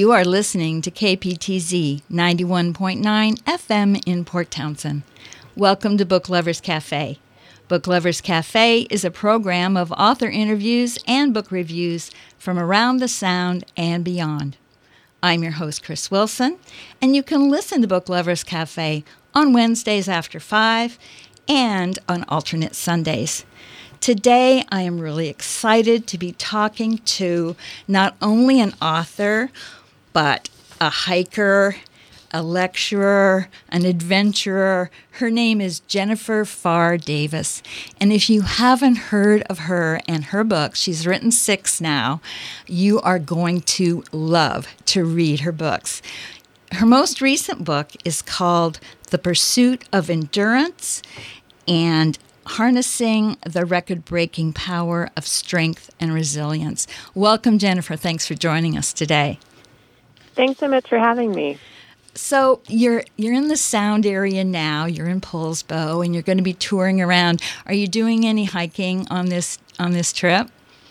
You are listening to KPTZ 91.9 FM in Port Townsend. Welcome to Book Lovers Cafe. Book Lovers Cafe is a program of author interviews and book reviews from around the Sound and beyond. I'm your host, Chris Wilson, and you can listen to Book Lovers Cafe on Wednesdays after 5 and on alternate Sundays. Today, I am really excited to be talking to not only an author, but a hiker, a lecturer, an adventurer. Her name is Jennifer Pharr Davis. And if you haven't heard of her and her books, she's written 6 now, you are going to love to read her books. Her most recent book is called The Pursuit of Endurance and Harnessing the Record-Breaking Power of Strength and Resilience. Welcome, Jennifer. Thanks for joining us today. Thanks so much for having me. So you're in the Sound area now. You're in Poulsbo, and you're going to be touring around. Are you doing any hiking on this trip?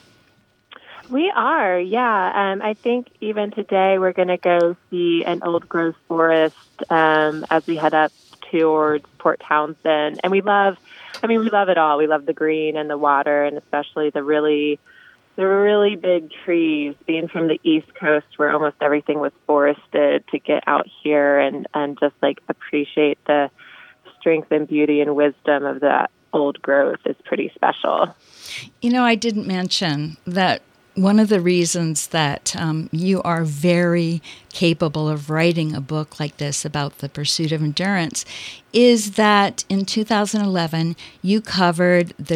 We are, yeah. I think even today we're going to go see an old growth forest as we head up towards Port Townsend. And we love it all. We love the green and the water, and especially the really big trees. Being from the East Coast, where almost everything was forested, to get out here and just appreciate the strength and beauty and wisdom of that old growth is pretty special. You know, I didn't mention that one of the reasons that you are very capable of writing a book like this about the pursuit of endurance is that in 2011, you covered the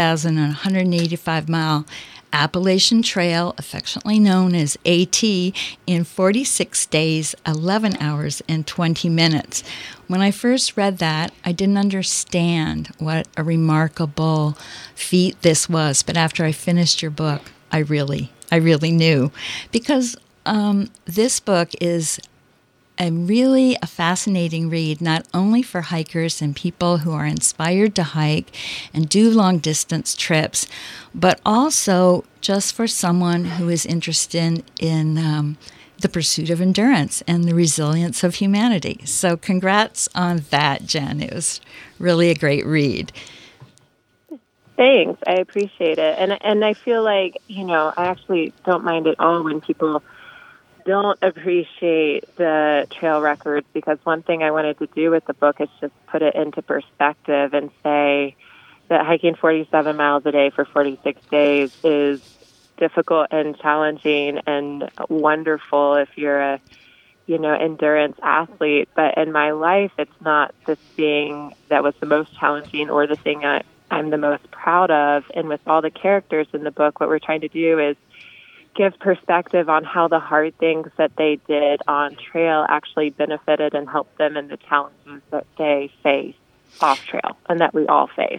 2,185-mile Appalachian Trail, affectionately known as AT, in 46 days, 11 hours, and 20 minutes. When I first read that, I didn't understand what a remarkable feat this was, but after I finished your book, I really knew, because this book is a fascinating read, not only for hikers and people who are inspired to hike and do long-distance trips, but also just for someone who is interested in the pursuit of endurance and the resilience of humanity. So congrats on that, Jen. It was really a great read. Thanks. I appreciate it. And I feel like, I actually don't mind at all when people don't appreciate the trail records, because one thing I wanted to do with the book is just put it into perspective and say that hiking 47 miles a day for 46 days is difficult and challenging and wonderful if you're a, endurance athlete. But in my life, it's not the thing that was the most challenging or the thing I'm the most proud of. And with all the characters in the book, what we're trying to do is give perspective on how the hard things that they did on trail actually benefited and helped them in the challenges that they face off trail and that we all face.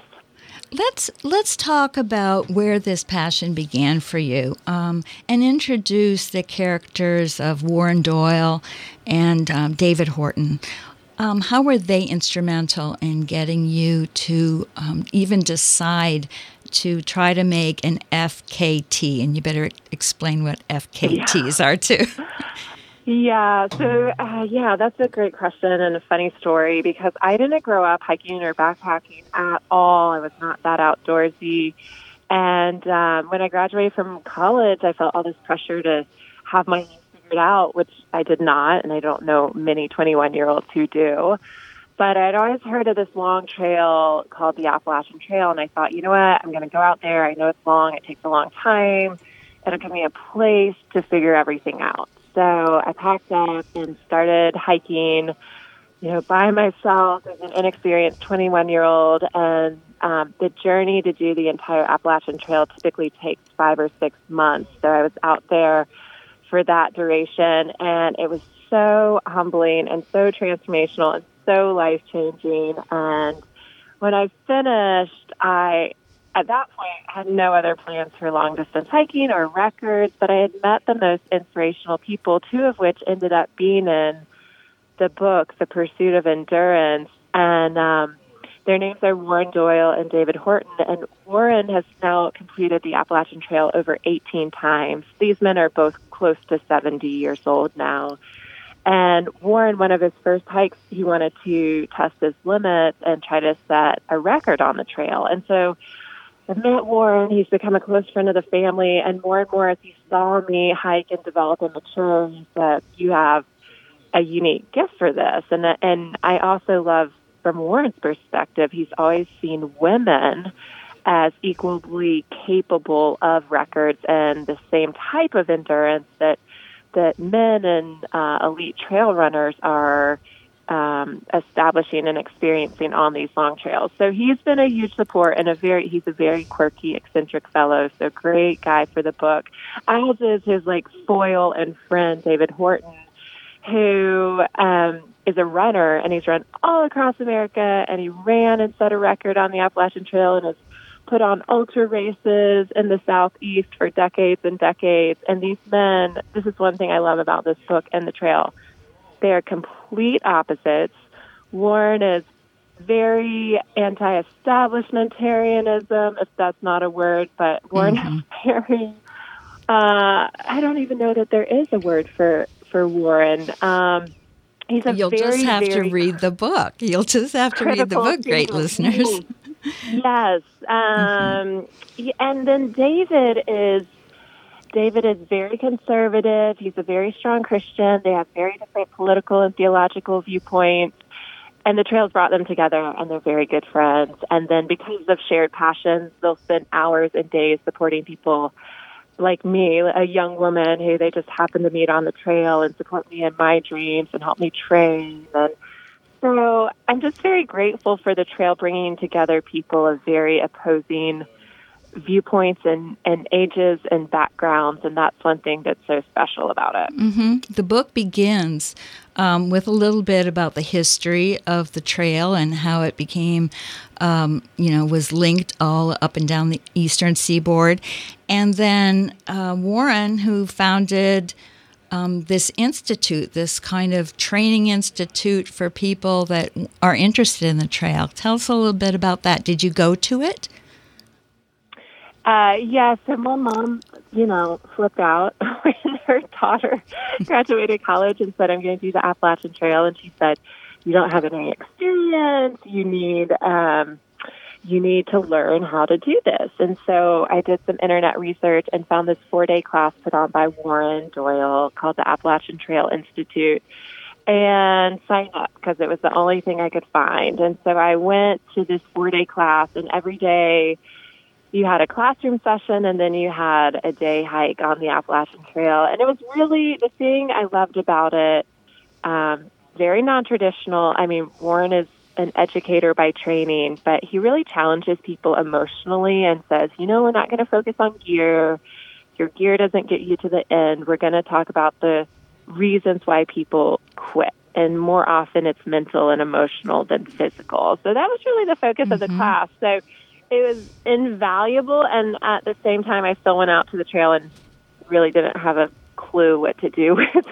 Let's talk about where this passion began for you, and introduce the characters of Warren Doyle and David Horton. How were they instrumental in getting you to even decide to try to make an FKT? And you better explain what FKTs are, too. Yeah, so, that's a great question and a funny story, because I didn't grow up hiking or backpacking at all. I was not that outdoorsy. And when I graduated from college, I felt all this pressure to have my figured out, which I did not, and I don't know many 21-year-olds who do. But I'd always heard of this long trail called the Appalachian Trail, and I thought, you know what, I'm going to go out there. I know it's long. It takes a long time. It'll give me a place to figure everything out. So I packed up and started hiking, by myself as an inexperienced 21-year-old. And the journey to do the entire Appalachian Trail typically takes 5 or 6 months. So I was out there for that duration, and it was so humbling and so transformational and so life-changing. And when I finished, at that point, had no other plans for long-distance hiking or records, but I had met the most inspirational people, 2 of which ended up being in the book, The Pursuit of Endurance. And Their names are Warren Doyle and David Horton, and Warren has now completed the Appalachian Trail over 18 times. These men are both close to 70 years old now. And Warren, one of his first hikes, he wanted to test his limits and try to set a record on the trail. And so I met Warren. He's become a close friend of the family. And more as he saw me hike and develop and mature, he said, you have a unique gift for this. And I also love, from Warren's perspective, he's always seen women as equally capable of records and the same type of endurance that men and elite trail runners are establishing and experiencing on these long trails. So he's been a huge support and he's a very quirky, eccentric fellow. So great guy for the book. As is his foil and friend, David Horton, who is a runner, and he's run all across America, and he ran and set a record on the Appalachian Trail and has put on ultra races in the Southeast for decades and decades. And these men, this is one thing I love about this book and the trail, they are complete opposites. Warren is very anti-establishmentarianism, if that's not a word, but Warren is very, I don't even know that there is a word for Warren. You'll just have to read the book. You'll just have to read the book, great listeners. Yes. And then David is very conservative. He's a very strong Christian. They have very different political and theological viewpoints. And the trails brought them together, and they're very good friends. And then because of shared passions, they'll spend hours and days supporting people like me, a young woman who they just happen to meet on the trail and support me in my dreams and help me train. And so I'm just very grateful for the trail bringing together people of very opposing viewpoints and ages and backgrounds, and that's one thing that's so special about it. The book begins with a little bit about the history of the trail and how it became, was linked all up and down the eastern seaboard. And then Warren, who founded this institute, this kind of training institute for people that are interested in the trail. Tell us a little bit about that. Did you go to it? Yeah, so my mom, flipped out when her daughter graduated college and said, I'm going to do the Appalachian Trail. And she said, you don't have any experience. You need to learn how to do this. And so I did some internet research and found this 4-day class put on by Warren Doyle called the Appalachian Trail Institute and signed up because it was the only thing I could find. And so I went to this 4-day class, and every day you had a classroom session, and then you had a day hike on the Appalachian Trail. And it was really the thing I loved about it, very non-traditional. I mean, Warren is an educator by training, but he really challenges people emotionally and says, we're not going to focus on gear. Your gear doesn't get you to the end. We're going to talk about the reasons why people quit. And more often it's mental and emotional than physical. So that was really the focus of the class. So it was invaluable, and at the same time, I still went out to the trail and really didn't have a clue what to do with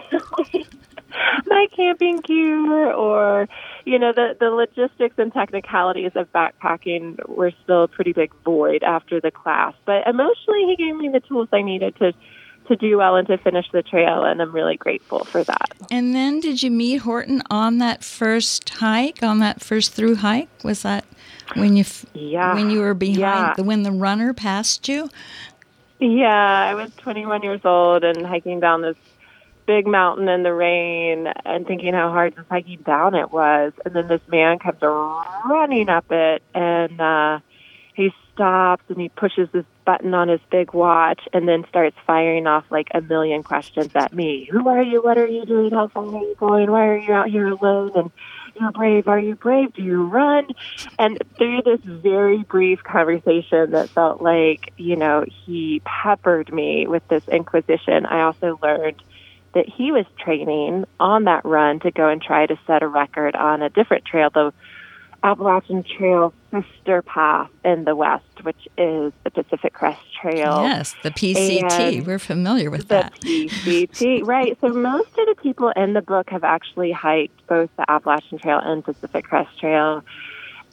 my camping gear, or, the logistics and technicalities of backpacking were still a pretty big void after the class. But emotionally, he gave me the tools I needed to do well and to finish the trail, and I'm really grateful for that. And then did you meet Horton on that first hike, on that first through hike? Was that when you were behind, when the runner passed you? Yeah, I was 21 years old and hiking down this big mountain in the rain and thinking how hard this hiking down it was. And then this man comes running up it, and he stops and he pushes this button on his big watch and then starts firing off a million questions at me. Who are you? What are you doing? How far are you going? Why are you out here alone? And you're brave. Are you brave? Do you run? And through this very brief conversation that felt like, he peppered me with this inquisition, I also learned that he was training on that run to go and try to set a record on a different trail, the Appalachian Trail sister path in the West, which is the Pacific Crest Trail. Yes, the PCT. We're familiar with that. The PCT, right. So most of the people in the book have actually hiked both the Appalachian Trail and Pacific Crest Trail.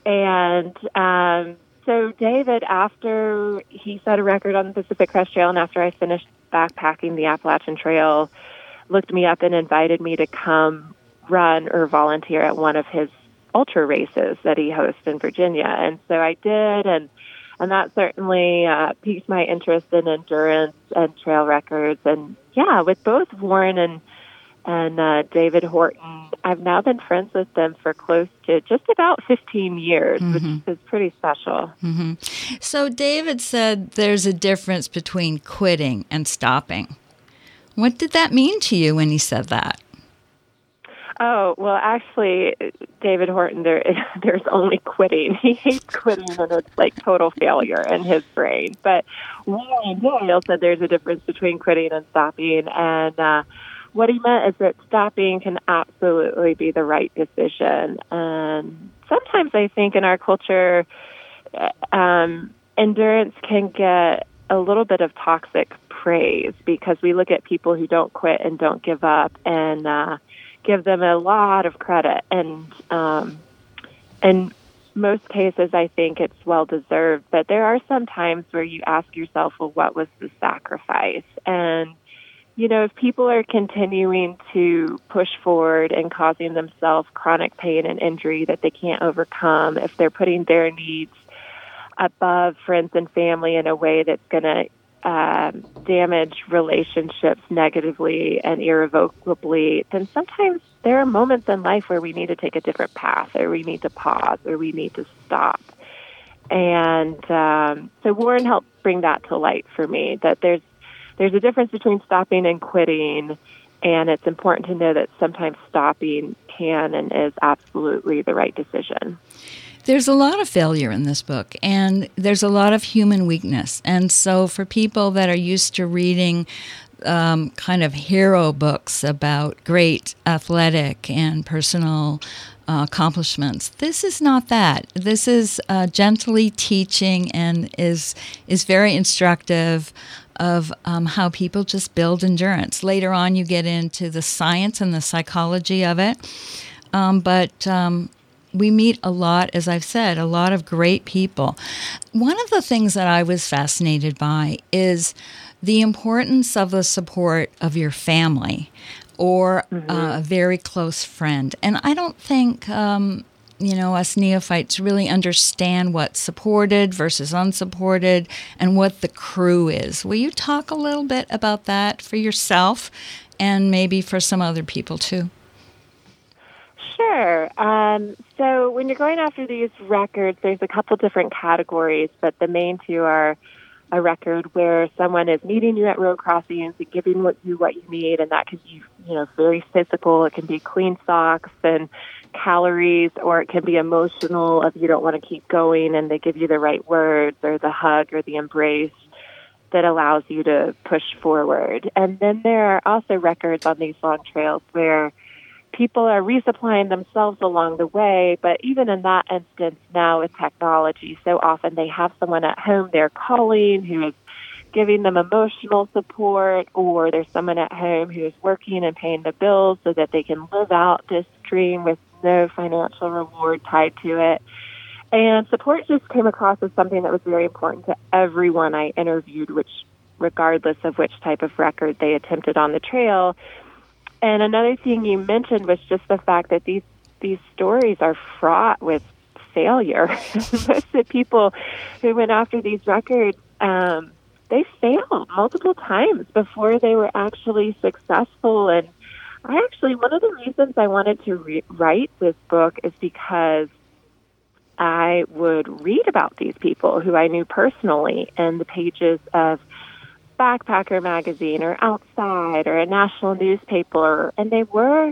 And so David, after he set a record on the Pacific Crest Trail and after I finished backpacking the Appalachian Trail, looked me up and invited me to come run or volunteer at one of his ultra races that he hosts in Virginia. And so I did, and that certainly piqued my interest in endurance and trail records. And yeah, with both Warren and David Horton, I've now been friends with them for close to just about 15 years, which is pretty special. So David said there's a difference between quitting and stopping. What did that mean to you when he said that? Oh, well, actually, David Horton, there's only quitting. He hates quitting, and it's like total failure in his brain. But Warren Dale said there's a difference between quitting and stopping, and what he meant is that stopping can absolutely be the right decision. And sometimes I think in our culture, endurance can get a little bit of toxic praise because we look at people who don't quit and don't give up and give them a lot of credit. And in most cases, I think it's well-deserved. But there are some times where you ask yourself, well, what was the sacrifice? And if people are continuing to push forward and causing themselves chronic pain and injury that they can't overcome, if they're putting their needs above friends and family in a way that's going to damage relationships negatively and irrevocably, then sometimes there are moments in life where we need to take a different path, or we need to pause, or we need to stop. And so Warren helped bring that to light for me, that there's a difference between stopping and quitting, and it's important to know that sometimes stopping can and is absolutely the right decision. There's a lot of failure in this book, and there's a lot of human weakness. And so for people that are used to reading kind of hero books about great athletic and personal accomplishments, this is not that. This is gently teaching and is very instructive of how people just build endurance. Later on, you get into the science and the psychology of it. But we meet a lot, as I've said, a lot of great people. One of the things that I was fascinated by is the importance of the support of your family or a very close friend. And I don't think us neophytes really understand what's supported versus unsupported and what the crew is. Will you talk a little bit about that for yourself and maybe for some other people too? Sure. So when you're going after these records, there's a couple different categories, but the main two are a record where someone is meeting you at road crossings and giving you what you need, and that can be, very physical. It can be clean socks and calories, or it can be emotional if you don't want to keep going and they give you the right words or the hug or the embrace that allows you to push forward. And then there are also records on these long trails where people are resupplying themselves along the way, but even in that instance now with technology, so often they have someone at home they're calling who is giving them emotional support, or there's someone at home who is working and paying the bills so that they can live out this dream with no financial reward tied to it. And support just came across as something that was very important to everyone I interviewed, which regardless of which type of record they attempted on the trail. And another thing you mentioned was just the fact that these stories are fraught with failure. Most of the people who went after these records, they failed multiple times before they were actually successful. And one of the reasons I wanted to write this book is because I would read about these people who I knew personally in the pages of Backpacker magazine or Outside or a national newspaper, and they were,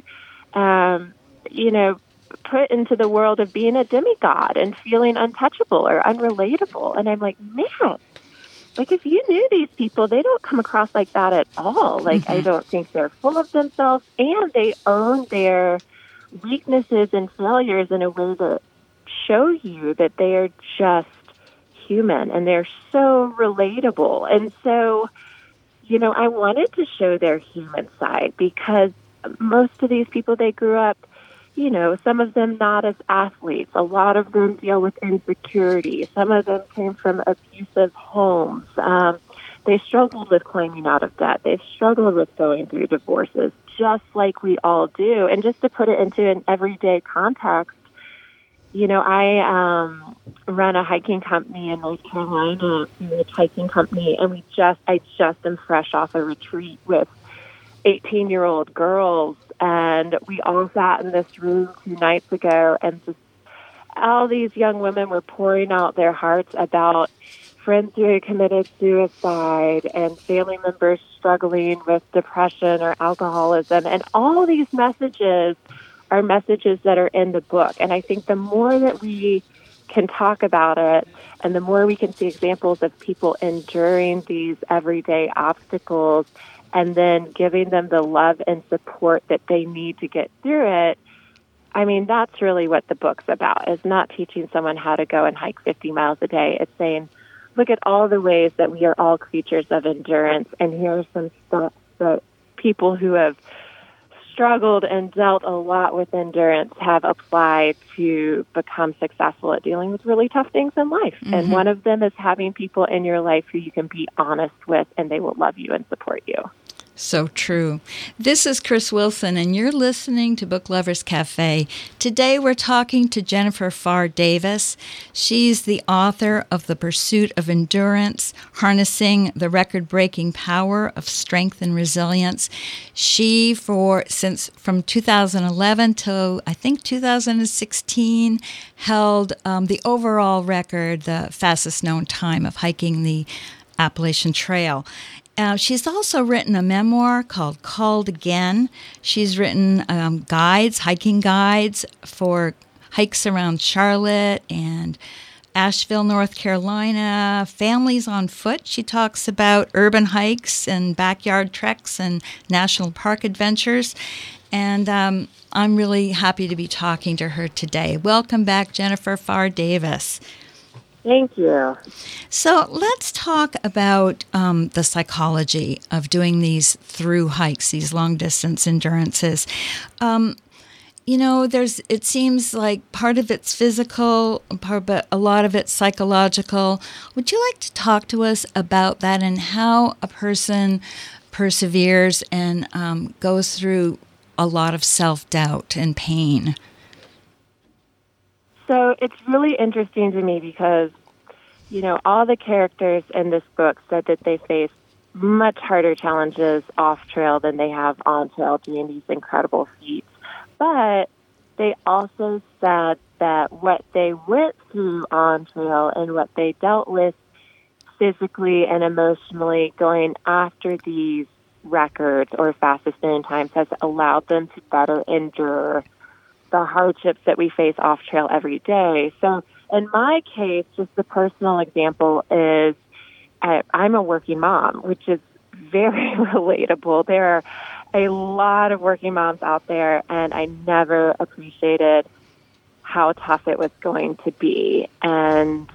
put into the world of being a demigod and feeling untouchable or unrelatable. And I'm like, man, if you knew these people, they don't come across like that at all. I don't think they're full of themselves, and they own their weaknesses and failures in a way that show you that they are just human and they're so relatable. And so, I wanted to show their human side because most of these people, they grew up some of them not as athletes. A lot of them deal with insecurity. Some of them came from abusive homes. They struggled with climbing out of debt. They've struggled with going through divorces, just like we all do. And just to put it into an everyday context, I run a hiking company in North Carolina, a hiking company, and I just am fresh off a retreat with 18-year-old girls, and we all sat in this room 2 nights ago, and just all these young women were pouring out their hearts about friends who had committed suicide and family members struggling with depression or alcoholism, and all these messages are messages that are in the book. And I think the more that we can talk about it, and the more we can see examples of people enduring these everyday obstacles and then giving them the love and support that they need to get through it, I mean, that's really what the book's about. It's not teaching someone how to go and hike 50 miles a day. It's saying, look at all the ways that we are all creatures of endurance, and here are some stuff that people who have struggled and dealt a lot with endurance have applied to become successful at dealing with really tough things in life. Mm-hmm. And one of them is having people in your life who you can be honest with, and they will love you and support you. So true. This is Chris Wilson, and you're listening to Book Lovers Cafe. Today we're talking to Jennifer Pharr Davis. She's the author of The Pursuit of Endurance, Harnessing the Record-Breaking Power of Strength and Resilience. She, from 2011 to, I think, 2016, held the overall record, the fastest known time of hiking the Appalachian Trail. She's also written a memoir called Called Again. She's written hiking guides for hikes around Charlotte and Asheville, North Carolina, families on foot. She talks about urban hikes and backyard treks and national park adventures. And I'm really happy to be talking to her today. Welcome back, Jennifer Pharr Davis. Thank you. So let's talk about the psychology of doing these through hikes, these long-distance endurances. It seems like part of it's physical, but a lot of it's psychological. Would you like to talk to us about that and how a person perseveres and goes through a lot of self-doubt and pain? So it's really interesting to me because, all the characters in this book said that they face much harder challenges off trail than they have on trail doing these incredible feats. But they also said that what they went through on trail and what they dealt with physically and emotionally going after these records or fastest known times has allowed them to better endure the hardships that we face off trail every day. So in my case, just the personal example is I'm a working mom, which is very relatable. There are a lot of working moms out there, and I never appreciated how tough it was going to be. And,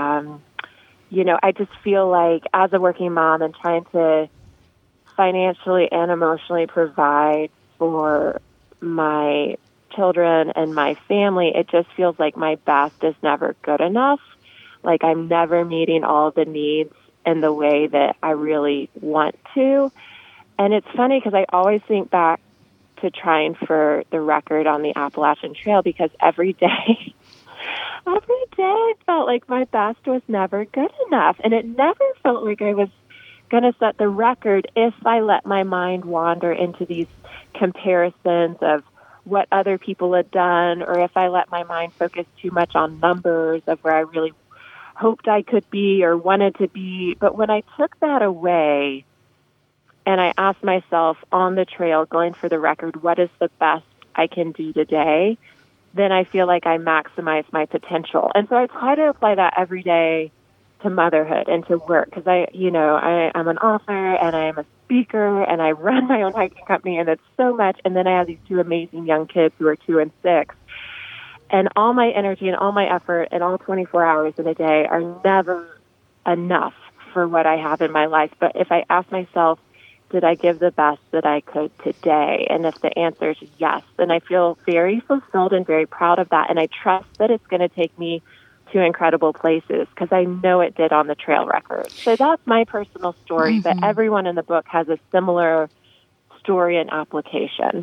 I just feel like as a working mom and trying to financially and emotionally provide for my children and my family, it just feels like my best is never good enough. Like I'm never meeting all the needs in the way that I really want to. And it's funny because I always think back to trying for the record on the Appalachian Trail because every day I felt like my best was never good enough. And it never felt like I was going to set the record if I let my mind wander into these comparisons of what other people had done, or if I let my mind focus too much on numbers of where I really hoped I could be or wanted to be. But when I took that away and I asked myself on the trail, going for the record, what is the best I can do today, then I feel like I maximize my potential. And so I try to apply that every day to motherhood and to work because I'm an author and I'm a speaker and I run my own hiking company, and it's so much. And then I have these 2 amazing young kids who are 2 and 6. And all my energy and all my effort and all 24 hours in a day are never enough for what I have in my life. But if I ask myself, did I give the best that I could today? And if the answer is yes, then I feel very fulfilled and very proud of that. And I trust that it's going to take me to incredible places because I know it did on the trail record. So that's my personal story, but everyone in the book has a similar story and application.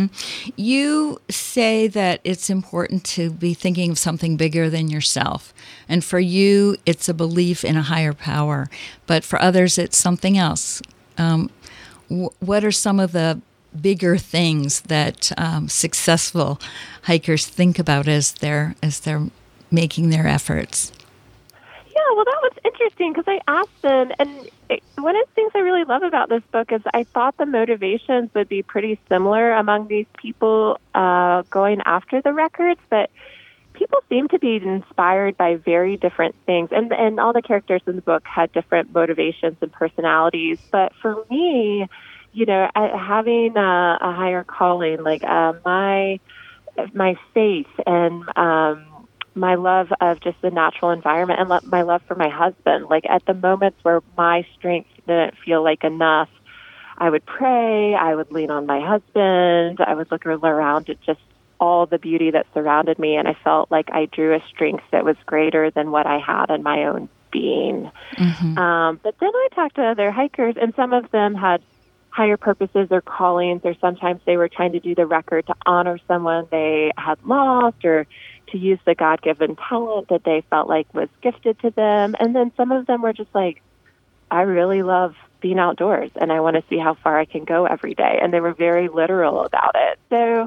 You say that it's important to be thinking of something bigger than yourself. And for you, it's a belief in a higher power. But for others, it's something else. What are some of the bigger things that successful hikers think about as they're making their efforts? Yeah, well, that was interesting because I asked them, and one of the things I really love about this book is I thought the motivations would be pretty similar among these people going after the records, but people seem to be inspired by very different things. And all the characters in the book had different motivations and personalities. But for me, having a higher calling, like my faith and my love of just the natural environment and my love for my husband. Like at the moments where my strength didn't feel like enough, I would pray, I would lean on my husband, I would look around at just all the beauty that surrounded me, and I felt like I drew a strength that was greater than what I had in my own being. But then I talked to other hikers, and some of them had higher purposes or callings, or sometimes they were trying to do the record to honor someone they had lost or to use the God-given talent that they felt like was gifted to them. And then some of them were just like, I really love being outdoors and I want to see how far I can go every day. And they were very literal about it. So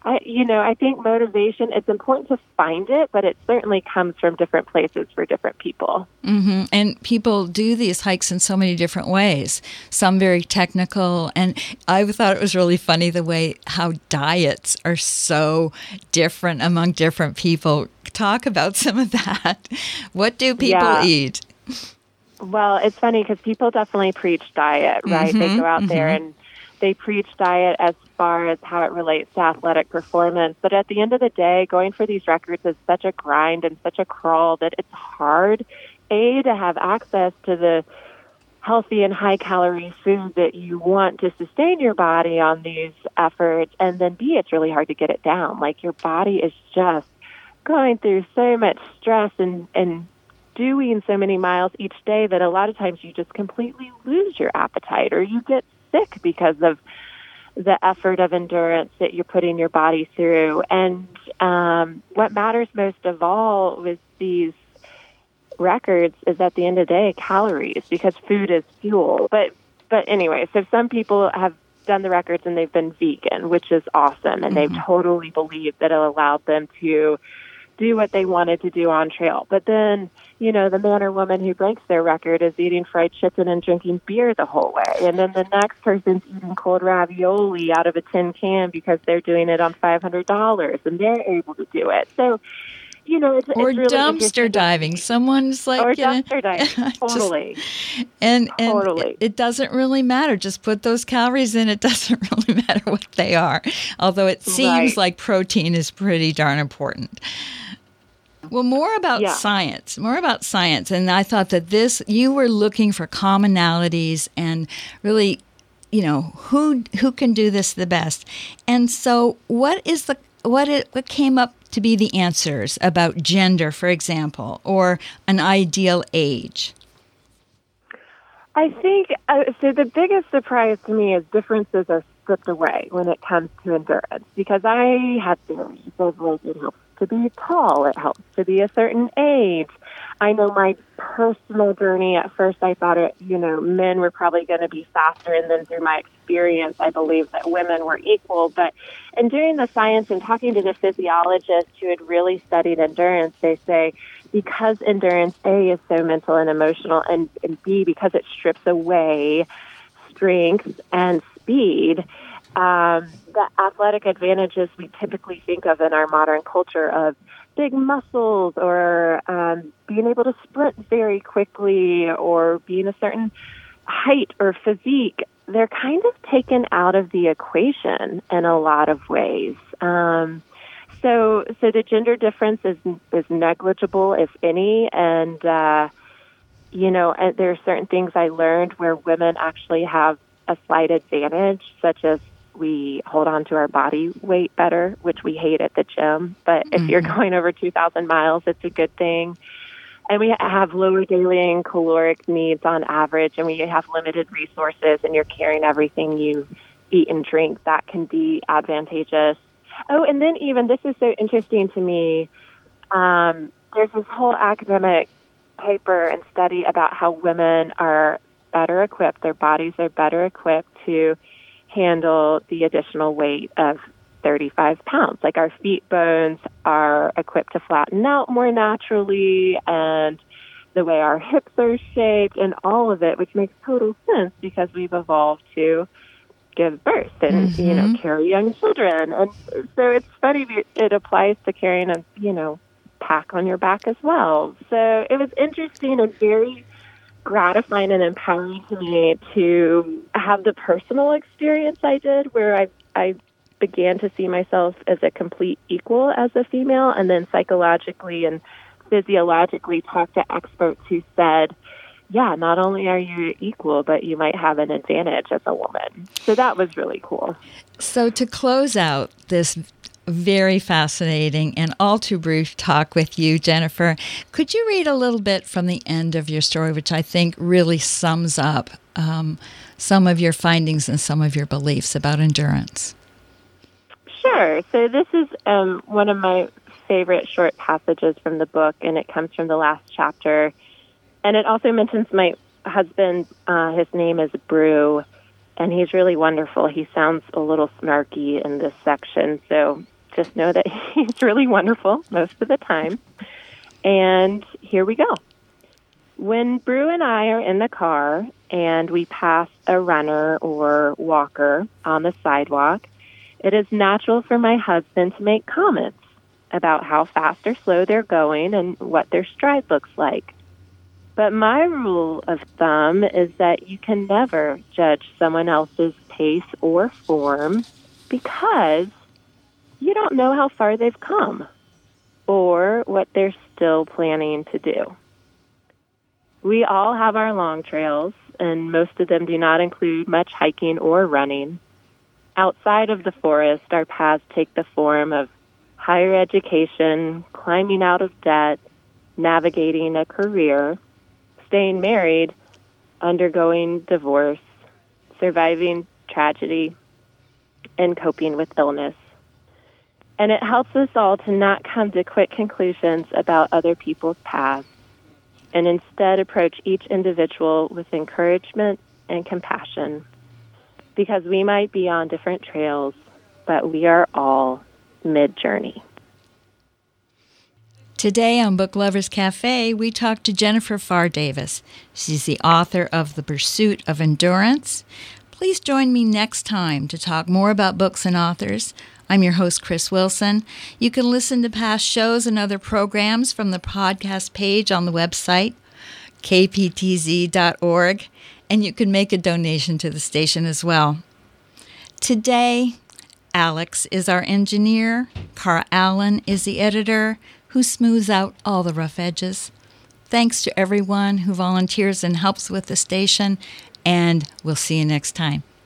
I think motivation, it's important to find it, but it certainly comes from different places for different people. And people do these hikes in so many different ways, some very technical. And I thought it was really funny the way how diets are so different among different people. Talk about some of that. What do people eat? Well, it's funny because people definitely preach diet, right? They go out there and they preach diet as far as how it relates to athletic performance. But at the end of the day, going for these records is such a grind and such a crawl that it's hard, A, to have access to the healthy and high-calorie food that you want to sustain your body on these efforts, and then B, it's really hard to get it down. Like your body is just going through so much stress and doing so many miles each day that a lot of times you just completely lose your appetite or you get sick because of the effort of endurance that you're putting your body through. And what matters most of all with these records is at the end of the day, calories, because food is fuel. But anyway, so some people have done the records and they've been vegan, which is awesome. And they've totally believed that it allowed them to do what they wanted to do on trail. But then, the man or woman who breaks their record is eating fried chicken and drinking beer the whole way. And then the next person's eating cold ravioli out of a tin can because they're doing it on $500 and they're able to do it. So, it's really dumpster diving. Someone's like, or dumpster diving. Totally. And totally. It doesn't really matter. Just put those calories in. It doesn't really matter what they are. Although it seems like protein is pretty darn important. Well, more about science. And I thought that you were looking for commonalities and really, who can do this the best. And so what came up to be the answers about gender, for example, or an ideal age? I think, so the biggest surprise to me is differences are stripped away when it comes to endurance, because I had theories of like it helps to be tall, it helps to be a certain age. I know my personal journey, at first I thought men were probably going to be faster, and then through my experience, I believed that women were equal. But in doing the science and talking to the physiologists who had really studied endurance, they say because endurance, A, is so mental and emotional, and B, because it strips away strength and speed, the athletic advantages we typically think of in our modern culture of big muscles or being able to sprint very quickly or being a certain height or physique, they're kind of taken out of the equation in a lot of ways. So the gender difference is negligible, if any, and there are certain things I learned where women actually have a slight advantage, such as we hold on to our body weight better, which we hate at the gym. But if you're going over 2,000 miles, it's a good thing. And we have lower daily and caloric needs on average, and we have limited resources, and you're carrying everything you eat and drink. That can be advantageous. Oh, and then even, this is so interesting to me, there's this whole academic paper and study about how women are better equipped, their bodies are better equipped to handle the additional weight of 35 pounds. Like our feet bones are equipped to flatten out more naturally, and the way our hips are shaped and all of it, which makes total sense because we've evolved to give birth and, carry young children. And so it's funny, it applies to carrying a, pack on your back as well. So it was interesting and very gratifying and empowering to me to have the personal experience I did, where I began to see myself as a complete equal as a female, and then psychologically and physiologically talk to experts who said, yeah, not only are you equal, but you might have an advantage as a woman. So that was really cool. So to close out this very fascinating and all too brief talk with you, Jennifer, could you read a little bit from the end of your story, which I think really sums up some of your findings and some of your beliefs about endurance? Sure. So this is one of my favorite short passages from the book, and it comes from the last chapter. And it also mentions my husband. His name is Brew, and he's really wonderful. He sounds a little snarky in this section, so just know that he's really wonderful most of the time. And here we go. When Brew and I are in the car and we pass a runner or walker on the sidewalk, it is natural for my husband to make comments about how fast or slow they're going and what their stride looks like. But my rule of thumb is that you can never judge someone else's pace or form because you don't know how far they've come or what they're still planning to do. We all have our long trails, and most of them do not include much hiking or running. Outside of the forest, our paths take the form of higher education, climbing out of debt, navigating a career, staying married, undergoing divorce, surviving tragedy, and coping with illness. And it helps us all to not come to quick conclusions about other people's paths, and instead approach each individual with encouragement and compassion, because we might be on different trails, but we are all mid-journey. Today on Book Lovers Cafe, we talk to Jennifer Pharr Davis. She's the author of The Pursuit of Endurance. Please join me next time to talk more about books and authors. I'm your host, Chris Wilson. You can listen to past shows and other programs from the podcast page on the website, kptz.org, and you can make a donation to the station as well. Today, Alex is our engineer. Cara Allen is the editor who smooths out all the rough edges. Thanks to everyone who volunteers and helps with the station, and we'll see you next time.